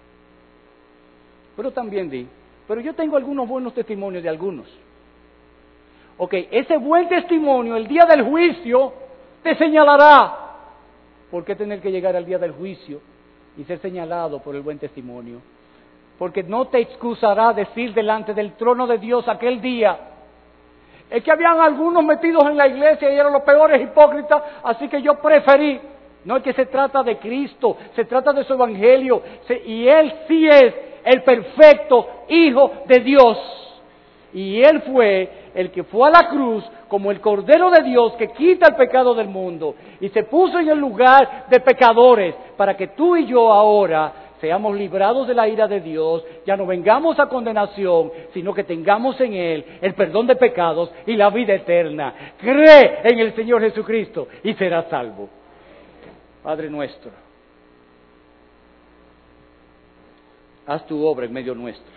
Pero también pero yo tengo algunos buenos testimonios de algunos. Ok, ese buen testimonio, el día del juicio, te señalará. ¿Por qué tener que llegar al día del juicio y ser señalado por el buen testimonio? Porque no te excusará decir delante del trono de Dios aquel día, es que habían algunos metidos en la iglesia y eran los peores hipócritas, así que yo preferí. No, es que se trata de Cristo, se trata de su evangelio, y Él sí es el perfecto Hijo de Dios. Y Él fue el que fue a la cruz como el Cordero de Dios que quita el pecado del mundo y se puso en el lugar de pecadores para que tú y yo ahora seamos librados de la ira de Dios, ya no vengamos a condenación, sino que tengamos en Él el perdón de pecados y la vida eterna. Cree en el Señor Jesucristo y serás salvo. Padre nuestro, haz tu obra en medio nuestro.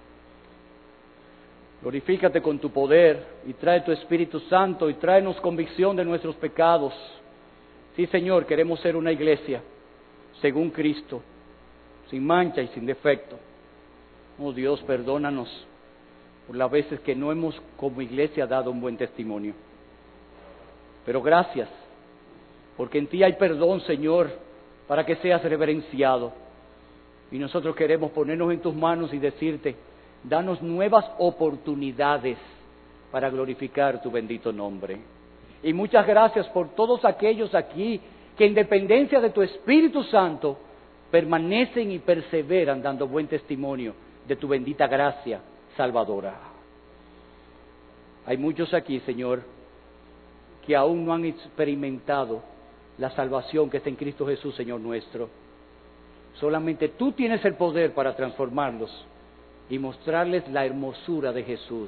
Glorifícate con tu poder y trae tu Espíritu Santo y tráenos convicción de nuestros pecados. Sí, Señor, queremos ser una iglesia según Cristo, sin mancha y sin defecto. Oh Dios, perdónanos por las veces que no hemos como iglesia dado un buen testimonio. Pero gracias, porque en ti hay perdón, Señor, para que seas reverenciado. Y nosotros queremos ponernos en tus manos y decirte, danos nuevas oportunidades para glorificar tu bendito nombre. Y muchas gracias por todos aquellos aquí que en dependencia de tu Espíritu Santo permanecen y perseveran dando buen testimonio de tu bendita gracia salvadora. Hay muchos aquí, Señor, que aún no han experimentado la salvación que está en Cristo Jesús, Señor nuestro. Solamente tú tienes el poder para transformarlos y mostrarles la hermosura de Jesús.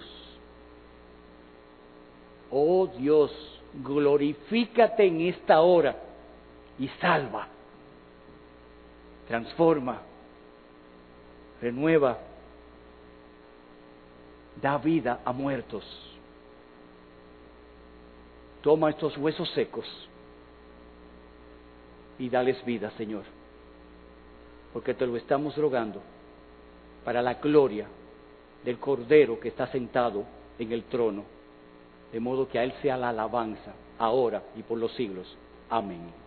Oh Dios, glorifícate en esta hora y salva, transforma, renueva, da vida a muertos. Toma estos huesos secos y dales vida, Señor, porque te lo estamos rogando para la gloria del Cordero que está sentado en el trono, de modo que a Él sea la alabanza, ahora y por los siglos. Amén.